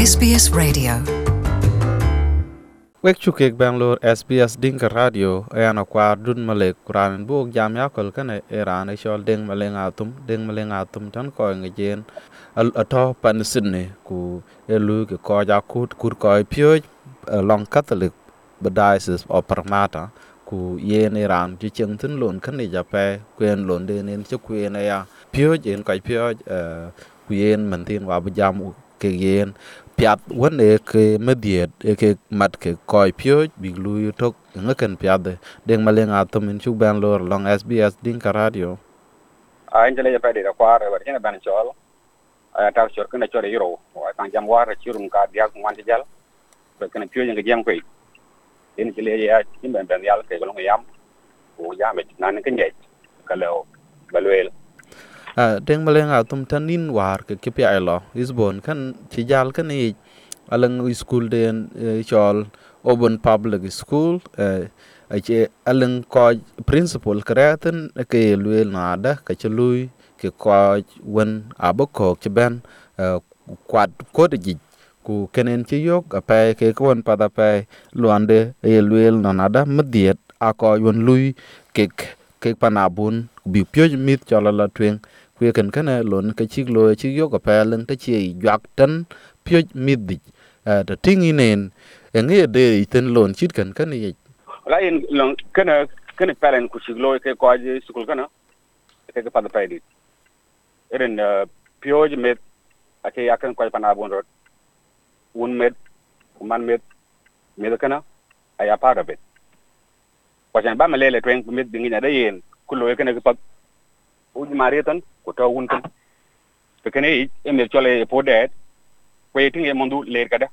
SBS Radio. Wek chukek Bangalore SBS Dinka Radio ayana kwa dun malek kuran buok jam yakol kana Iran ishol deng malengatum tan ko ngejen ato pan Sydney ku elu ke ko jakut kur ko pyo long Catholic Diocese of Parramatta ku yen Iran ji cheng tin lon kan ni jape kuen lon de nen chu kuen ya pyo jen ko pyo ku yen mantin wa bu jam ke yen piat wone ke mediet ke mat ke koi pyo big lu tok ngaken piat deng malenga tumin chu Bangalore long SBS Dinka Radio Angela ya pede da kwar wa kina ban chol ta chor kana chore yoro wa kan jam war chirum ka dia ko wanti jal be kana pyo nga jam ko en jele ya kim ban ban yal ke golong yam o yam nan kan ye kalo balwel deng malenga tum tanin war ke pya lo isbon kan chijal kan ni alang school den chol open public school ache alang ko principal kreaten ke luel nada ka chlui ke ko wen aboko ke ben kwad kodji ku kenen ci yok apa ke kon pada pa luande luel nada mediet ako yon lui ke panabun bi pyo mit chola la twen ku ken kana lon ka chik lo chi yok apa len ta chi yak tan pyo mit di ta tingi nen ngi de ten lon chit kan ni la in long kana parent ku siglo ke ko je school kana ke pada pa di eren pyo met ake yakan ko panabun rot un med man med kana aya part of it wajan ba malele twen med dingi na dayen kullo kana ke pag uji mariatan ko to un kan to kene e me chole po det ko yitin e mondu le kada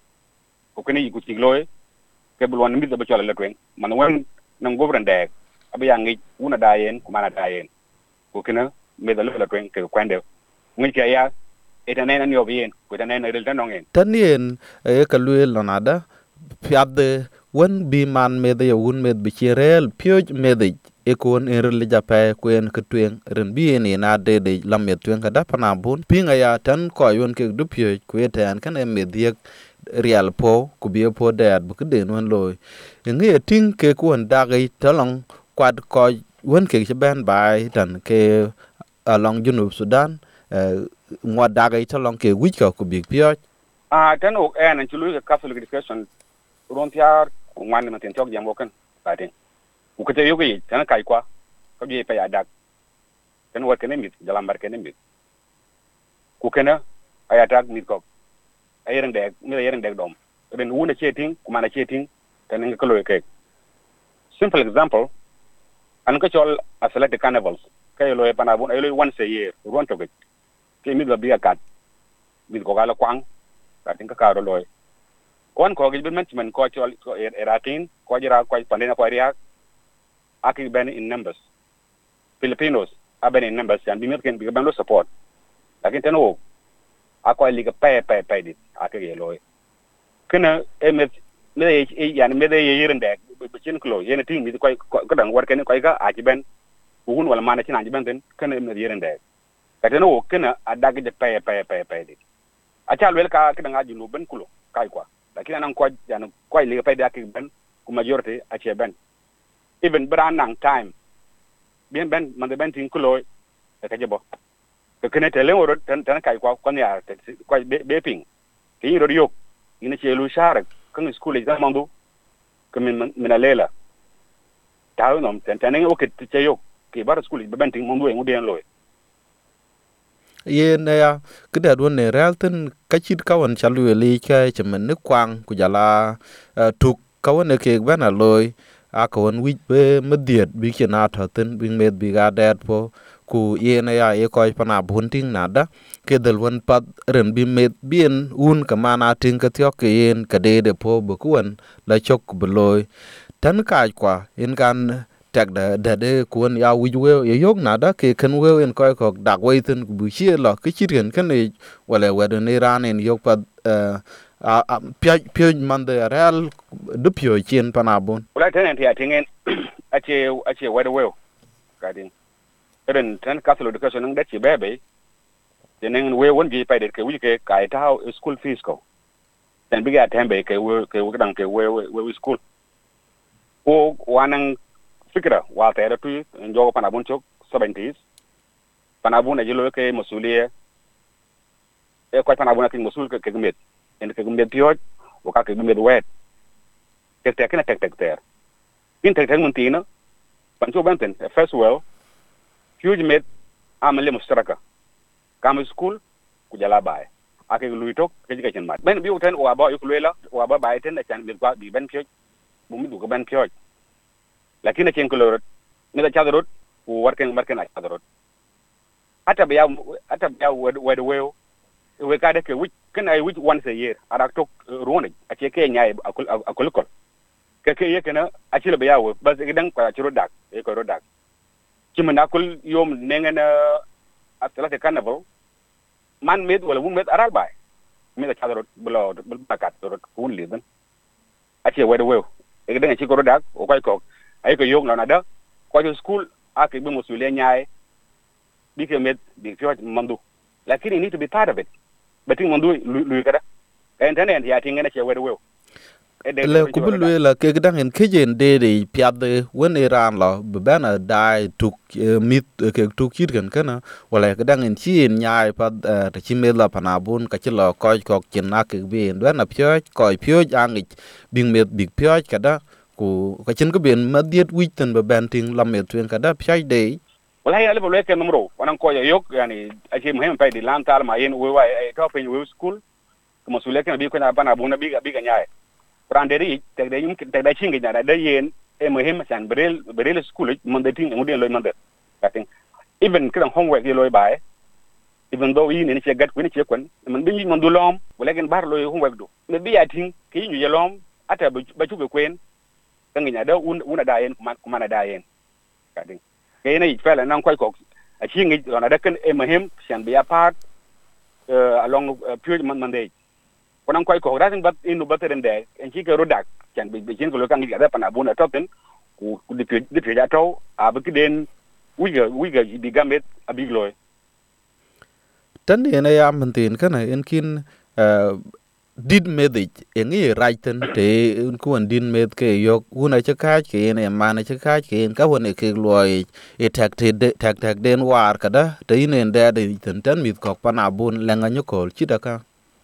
ko kene ku siglo ke bulwan mi da chole le twen man wan nan gobran dek abiya ngi una dayen ko mana dayen ko kene me da le twen ke kwande ngi ke ya etanen an yobien ko etanen e del tanongen tanien e ka luel nada piade wen bi man me de un med bi cherel pyo med e kon er le jape kuen ke twen ren bi ni na de lamet twen ka da pana bun pinga ya tan ko yon ke du pyo ku etan kan e med ye real po ku bi po de bu ke den won loy ngi tin ke kon dagi talong kwad ko won ke ban bai tan ke along junub Sudan ngwa dagi talong ke wika ku bi pyo tan o en chulu ke Catholic education ron tiar ngwan man tin tok jam wokan batin ku kete yogi tan kai kwa ko bi pa ya dak tan wa kene mit jalambar kene mit ku kena aya dak mit ko ayeren dek dom ren wuna cheting ku mana cheting tan nga ko ke simple example an ka chol athletic carnivals kay lo e panabun ay lo once a year ron to ke mit ba biya kat mit ko gala kwang batin ka karo loy kon ko gi management ko chol ko eratin ko jira ko pandena ko ria aki ben in numbers Filipinos aben in numbers and bi ken bi ban lo support lakin teno ako liga pay dit aki loy kana emet me yani me de yirende be chin klo yene ting mi ko dang war ken ko ga aki ben ugun wala mana chin anji ben den kana me yirende ka teno kana adag de pay dit acha wel ka kidanga junu ben kulo kai kwa lakini anan ko yani ko liga pay de aki ben ku majority ache ben even brand nang time bien ben man de ben tin kulo e ka jebo ke kene tele woro tan kai kwa kon ya ko be ping ki ro yok ina chelu share kan school exam mandu ke min alela taw nom tan o ke te yok ki bar school be ben tin mandu e ngudien loy yen ya kida don ne realten kachit kawan chalu li ka chemen ne kwang ku jala tuk kawan ke bana loy akon wich be mediet bi kena thaten bi med bi ga dat po ku yen ya e koy pana bunting nada ke del won pat ren bi med bien un ka mana tin ka tyo ke yen ka de po bu kun la chok bu loy tan ka kwa in kan tag da de kun ya wich we ye yok nada ke kan we en koy ko dak we tin bu chi lo ke chi ren kan e wala we ne ran en yok pat pyo mande real du pyo chen panabun wala tenen ti atingen ache wede we kadin eren tan Catholic education ng dachi bebe tenen we won bi pay de ke wi ke kai ta school fees ko dan biga tembe ke dang ke we school o wanang fikra wa ta da tu njogo panabun chok 70s panabun ajilo ke masuliye e ko panabun ke masul ke gmet en ke gmet piot o ka ke gmet wet tek na tek ter in tek mun tina pancho banten first well huge met amale mustaraka kam school ku jala bae ake luitok ke jiga chen mat ben bi uten o aba yukulela o aba bae ten chan bi kwa bi ben piot bu mi du ko ben piot lakini chen ko lorot ni da chadrot ku warken a chadrot ata biya wed we ka de ke which can I which once a year ara tok ruone a che ke nyaay akul ke ye kana a chilo biya we bas gidan kwa chiro dak e ko rodak kimana kul yom nengen atla ke carnival man med wala bu med aral bay mi da chadrot bulo bakat rot kun lidan a che wed we e gidan chi ko rodak o ko ay ko yog na da ko school ake bi musuliya nyaay bi ke med bi fiot mandu lakini you need to be part of it but thing mandu lu kada and ya tinga che wed we le ku bu la ke gdang en kejen de piade wen iran la be bana dai tuk mit ke tuk kit kan kana wala gdang en chin nyaay pa ta chimela panabun ka chilo ko kin na ke bi en na pyo ko pyo ang bing met big pyo kada ku ka chin ko ben madiet witan be banting lamet twen kada pyo de wala ya le bo le ke numro wanan ko yok yani achi muhem pa di lantal ma yen we wa to pen we school ko masule ke bi ko na panabun na bi ga nyaay pranderi tek de chingi na da yen e muhem san berel school mon de ting ngudin loy mande kating even kran homework ye loy bae even though yi ne che gat ko ni che kon man bi mon du lom wala gen bar loy homework do me bi ya ting ki ñu ye lom ata ba chu be kwen kan nya da una da yen kuma na da yen kating ke ne fela nan koy ko a chingi na da kan e muhem san bi ya part along pure mande konan koy ko rasin bat inu bateren de en ci ke rodak kan bi jin ko kan ga pana buna topen ku di ja taw a bi den wiga di gamet a big loy tan ne ya mantin kana en kin did medich engi raiten te ku din med ke yok una che ka ke ne mana che ka ke ka wona ke loy e tak den war kada te inen de tan mit ko pana bun lenga nyokol ci daka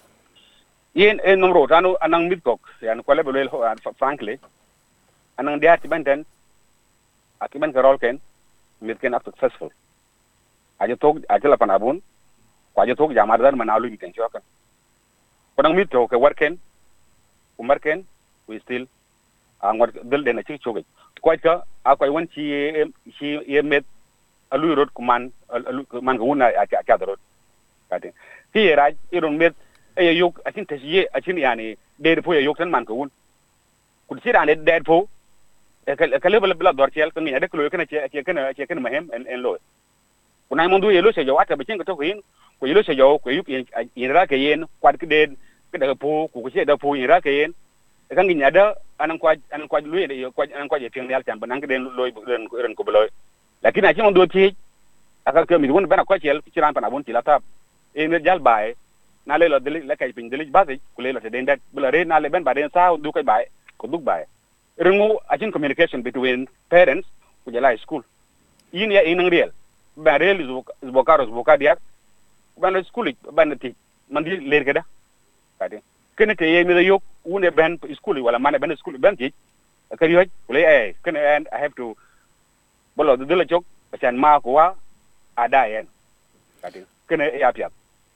yen en numro tanu anang mitkok yan ko lebe lel frankly anang dia tibanten akiban karol ken mitken up successful aje tok aje la panabun ko aje tok jamar dan manalu miten chokan ko nang mitto ke worken umarken we still angor del de na ci chogay ko ka akoy won ci met alu rot kuman man ko wona aka darot kati ti raj iron met e yok atin tashiye atin yani de po yok tan man ko won ku ci dane de po e ka lebal bla dortiel ko ngi de ko kana ci kana mahem en lo ku nay mondu yelo se jawata be cin ko to yin ko yelo se jaw ko yup yin ra ke yen kwat ke de ke da po ku ci da po yin ra ke yen e kan ngi ada anan kwa lu de ko anan kwa je tin yal tan banang ke den loy ren ko bloy lakini aci mondu ci aka ke mi won bana ko ci ran pana bon ci la tab e ne jal bae na le lo deli la kay pin deli base ku le lo te den dat bula re na le ben ba den sa du koy bae ko dug bae rengu ajin communication between parents ku jala school yin ya in real ba real is bokaros ban school ban ti man di le gada kadi kene te ye mi da yok une ben school wala man ben school ben ti kadi yo ku le kene and I have to bolo de la jok chan ma ko wa ada yen kadi kene ya pya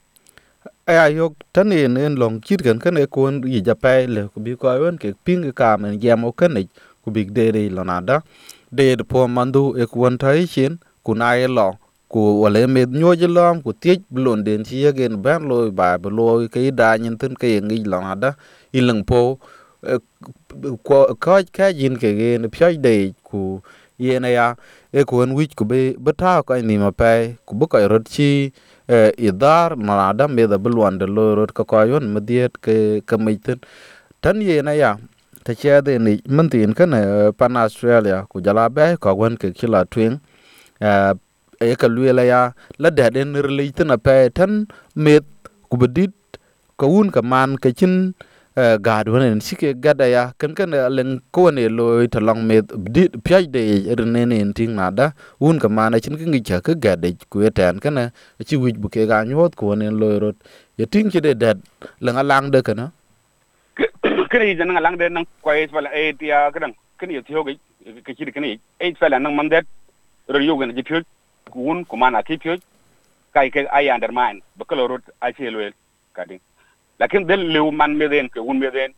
yok tan en long chit kan kan e kon yi japai le ku bi ko won ke ping ka men yam o kan ku big de lonada de po mandu e ku won tai chin ku na e lo ku wale med nyoje lom ku tie blon den chi again ban loy ba loy ke da nyin tin ke ngi lonada ilang po ko ka yin ke gen pye de ku yena ya e ku won wich ku be bata ko ni ma pai ku bu ko rot chi idar marada me da bulwan de lorot ka koyon mediet ke kamitin tan yena ya ta chede ni mantin kana pan Australia ku jala be ko gon ke kila twing e ka luela ya la da den religion pe tan met ku bedit ko un ka man ke chin gad wonen chike gada ya kan len kone lo to long me pyaj de renen ting nada un ka mana chin ka ngi ka gade ku etan kana chi wij bu ke ga nyot ko nen lo rot ye ting chi de dat la lang de kana kini jan nga lang de nang kwai fala e tia kadang kini yo ge ke chi kini e fala nang mandet ro yo ge ji pyo kun ko mana ti pyo kai ke ai undermine ba kalo rot a chi lo kading lakin del lew man me den ke un me den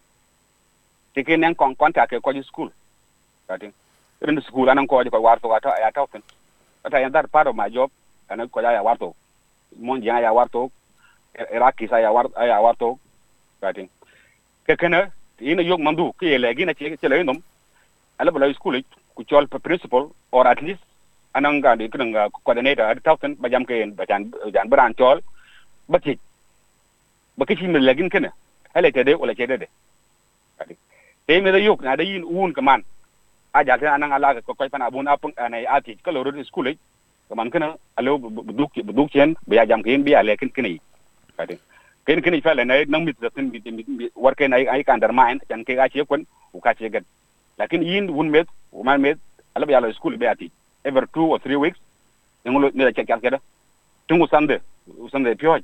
tike nen kon konta ke ko school kading in school anan ko ko warto ata ya tawten ata ya dar part of my job anan ko ya warto mon ya warto iraki sa ya warto kading ke kana ina yok mandu ke legi na che le nom ala bala school ku chol principal or at least anan ga de kan coordinator at tawten ba jam ke en ba jan bran chol ba ti ba ke chim legin kana hele te de wala che de kading te me da yok na da yin un kaman a ja ta anan ala ko pana bun apun anai ati ko lo school kaman kana alo buduk chen ba jam ke en bi ale kin kini kading ken fa le na nang mit zatin bi war ken ay kan dar main jan ke ga che kon u ka che gad lakin yin un met u man met ala bi ala school be ati every 2 or 3 weeks ngulo ne da che kar kada tungu sande pyo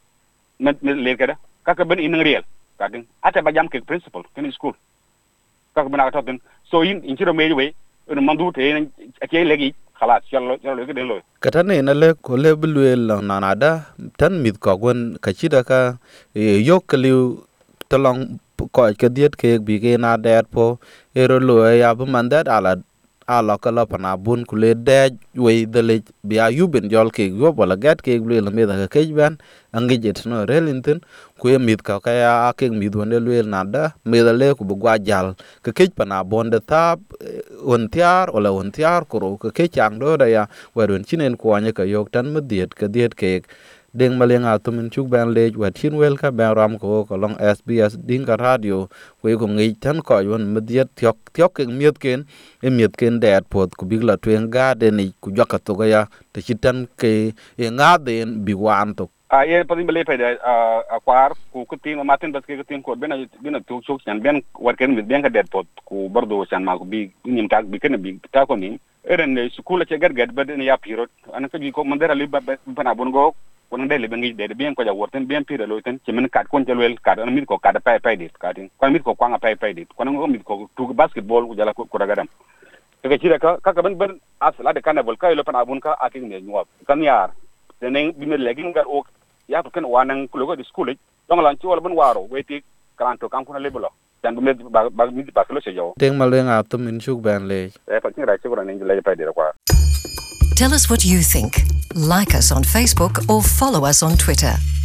met le kada ka ben in real kading ata ba jam ke principal ken school ka ben ata den so in chiro me we un mandu te che legi khalas chalo ke den lo katane na le ko le bulwel na nada tan mit ko gon ka chida ka yok liu talong ko ka diet ke bi ke na der po ero lo ya bu mandat ala kala pana bun kule de we de le bi ayuben jol ke go wala gat ke bulwel me da ke ban angi jet no relinten ku mit ka ya ke mit wonde lwel nada me da le ku bu gwa jal ke pana bonde tab on tiar ko ke chang do da ya wadon chinen ko anya ka yok tan mediet ke deng malenga tumen chuk ban lej wa chin wel ka ban ram ko long SBS dinga radio ko ngi tan ko yon mediet tiok ke miet ken dat pot ku bigla twen ga de ni ku jaka to ga ya te chitan ke nga den bi wan to ye padi bele pe da akwar ku kutin matin bas ke kutin ko bena tu chuk chan ben war ken mit ben ka dat pot ku bardo chan ma ku bi nim tak bi ken bi ta ko ni eren school che gad bad ne ya pirot an ka bi ko mandera li ba pana bun go kon dele bengi de bien ko ja worten bien pire lo ten chimen kat kon jelwel kat an mit ko kat pay dit katin kon mit ko kwanga pay dit kon ngo mit ko tu basketball ku jala ko ragadam te ke chira ka ben asla de kanabol ka lo pana bun ka akin ne nyuwa kan yar tenen bi me legin gar o ya ko ken wanan ku lo ko school dong lan ci wala bun waro weti karanto kan kuna lebolo dan bu me ba mit ba lo se jaw deng malenga tumen chuk ban lej pa tinga ci ko ne le pay dit kwa. Tell us what you think. Like us on Facebook or follow us on Twitter.